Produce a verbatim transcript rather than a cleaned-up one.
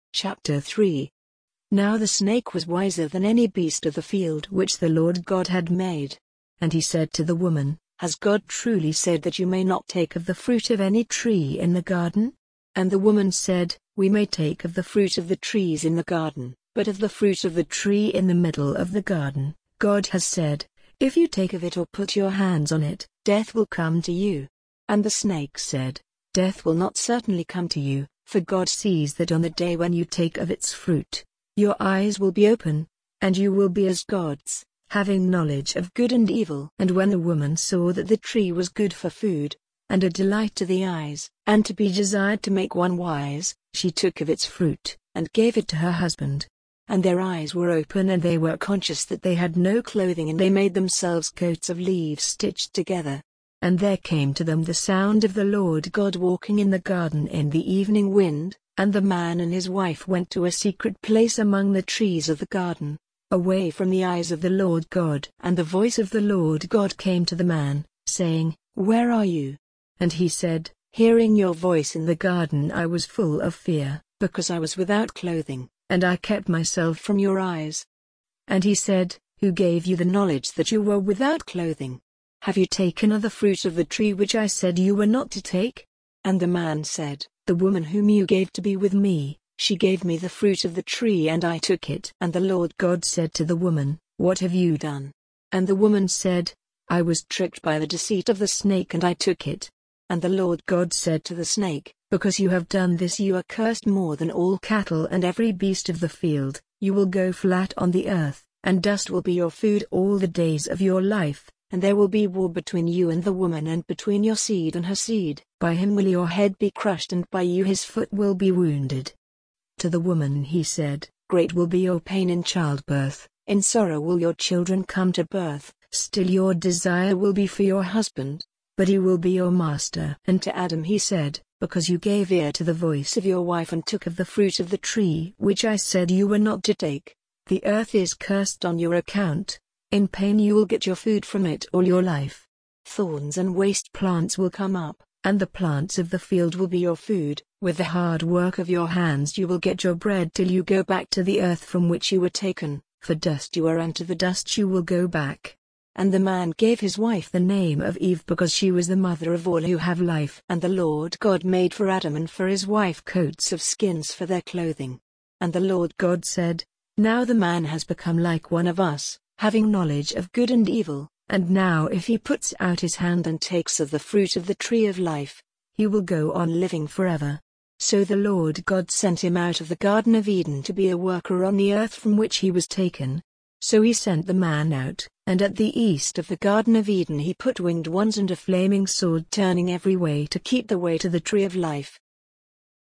Chapter three. Now the snake was wiser than any beast of the field which the Lord God had made. And he said to the woman, Has God truly said that you may not take of the fruit of any tree in the garden? And the woman said, We may take of the fruit of the trees in the garden, but of the fruit of the tree in the middle of the garden, God has said, If you take of it or put your hands on it, death will come to you. And the snake said, Death will not certainly come to you, for God sees that on the day when you take of its fruit, your eyes will be open, and you will be as gods, having knowledge of good and evil. And when the woman saw that the tree was good for food, and a delight to the eyes, and to be desired to make one wise, she took of its fruit, and gave it to her husband. And their eyes were open, and they were conscious that they had no clothing, and they made themselves coats of leaves stitched together. And there came to them the sound of the Lord God walking in the garden in the evening wind, and the man and his wife went to a secret place among the trees of the garden, away from the eyes of the Lord God. And the voice of the Lord God came to the man, saying, Where are you? And he said, Hearing your voice in the garden I was full of fear, because I was without clothing, and I kept myself from your eyes. And he said, Who gave you the knowledge that you were without clothing? Have you taken of the fruit of the tree which I said you were not to take? And the man said, The woman whom you gave to be with me, she gave me the fruit of the tree and I took it. And the Lord God said to the woman, What have you done? And the woman said, I was tricked by the deceit of the snake and I took it. And the Lord God said to the snake, Because you have done this you are cursed more than all cattle and every beast of the field, you will go flat on the earth, and dust will be your food all the days of your life. And there will be war between you and the woman and between your seed and her seed. By him will your head be crushed and by you his foot will be wounded. To the woman he said, Great will be your pain in childbirth, in sorrow will your children come to birth, still your desire will be for your husband, but he will be your master. And to Adam he said, Because you gave ear to the voice of your wife and took of the fruit of the tree which I said you were not to take, the earth is cursed on your account. In pain you will get your food from it all your life. Thorns and waste plants will come up, and the plants of the field will be your food. With the hard work of your hands you will get your bread till you go back to the earth from which you were taken, for dust you are and to the dust you will go back. And the man gave his wife the name of Eve because she was the mother of all who have life. And the Lord God made for Adam and for his wife coats of skins for their clothing. And the Lord God said, Now the man has become like one of us, having knowledge of good and evil, and now if he puts out his hand and takes of the fruit of the tree of life, he will go on living forever. So the Lord God sent him out of the Garden of Eden to be a worker on the earth from which he was taken. So he sent the man out, and at the east of the Garden of Eden he put winged ones and a flaming sword turning every way to keep the way to the tree of life.